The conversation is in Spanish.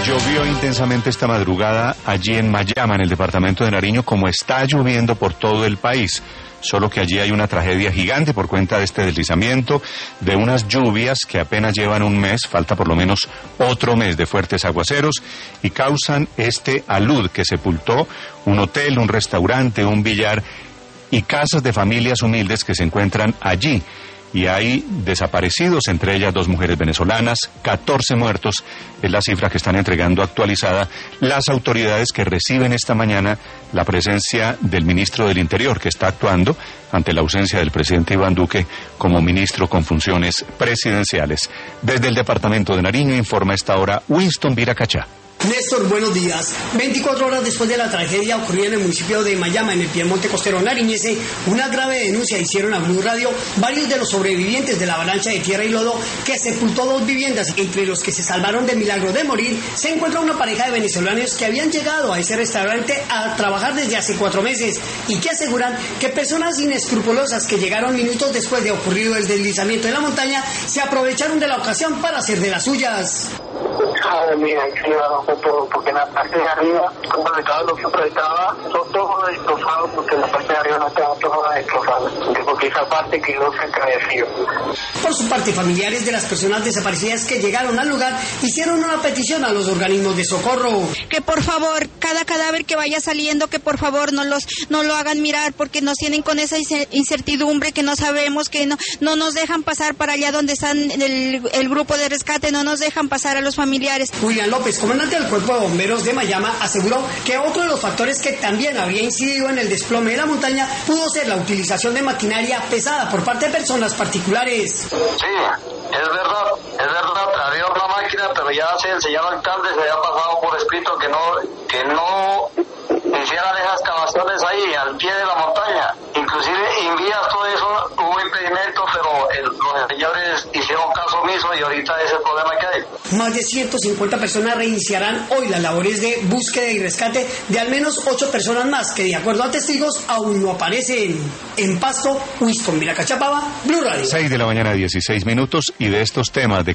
Llovió intensamente esta madrugada allí en Mayama, en el departamento de Nariño, como está lloviendo por todo el país. Solo que allí hay una tragedia gigante por cuenta de este deslizamiento, de unas lluvias que apenas llevan un mes, falta por lo menos otro mes de fuertes aguaceros, y causan este alud que sepultó un hotel, un restaurante, un billar y casas de familias humildes que se encuentran allí. Y hay desaparecidos, entre ellas 2 mujeres venezolanas, 14 muertos, es la cifra que están entregando actualizada las autoridades que reciben esta mañana la presencia del ministro del Interior, que está actuando ante la ausencia del presidente Iván Duque como ministro con funciones presidenciales. Desde el departamento de Nariño informa a esta hora Winston Viracachá. Néstor, buenos días. 24 horas después de la tragedia ocurrida en el municipio de Mayama, en el piemonte costero nariñense, una grave denuncia hicieron a Blue Radio varios de los sobrevivientes de la avalancha de tierra y lodo que sepultó 2 viviendas. Entre los que se salvaron de milagro de morir, se encuentra una pareja de venezolanos que habían llegado a ese restaurante a trabajar desde hace 4 meses y que aseguran que personas inescrupulosas que llegaron minutos después de ocurrido el deslizamiento de la montaña se aprovecharon de la ocasión para hacer de las suyas. Mira, porque en la parte de arriba, como estaba lo que apretaba, todo destrozado, porque en la parte de arriba no estaba todo destrozado, porque esa parte quedó cerca de frío. Por su parte, familiares de las personas desaparecidas que llegaron al lugar hicieron una petición a los organismos de socorro. Que por favor, cada cadáver que vaya saliendo, que por favor no lo hagan mirar, porque nos tienen con esa incertidumbre que no sabemos, que no nos dejan pasar para allá donde están el grupo de rescate, no nos dejan pasar a los familiares. William López, comandante del Cuerpo de Bomberos de Mayama, aseguró que otro de los factores que también habría incidido en el desplome de la montaña pudo ser la utilización de maquinaria pesada por parte de personas particulares. Sí, es verdad, había una máquina, pero ya el señor alcalde se había pasado por escrito que no hicieran esas excavaciones ahí, al pie de la montaña. Inclusive en vías todo eso hubo impedimento, pero los señores hicieron caso omiso y ahorita es el problema que hay. Más de 150 personas reiniciarán hoy las labores de búsqueda y rescate de al menos 8 personas más que, de acuerdo a testigos, aún no aparecen. En Pasto, Winston Viracachá, Blue Radio. 6 de la mañana, 16 minutos, y de estos temas de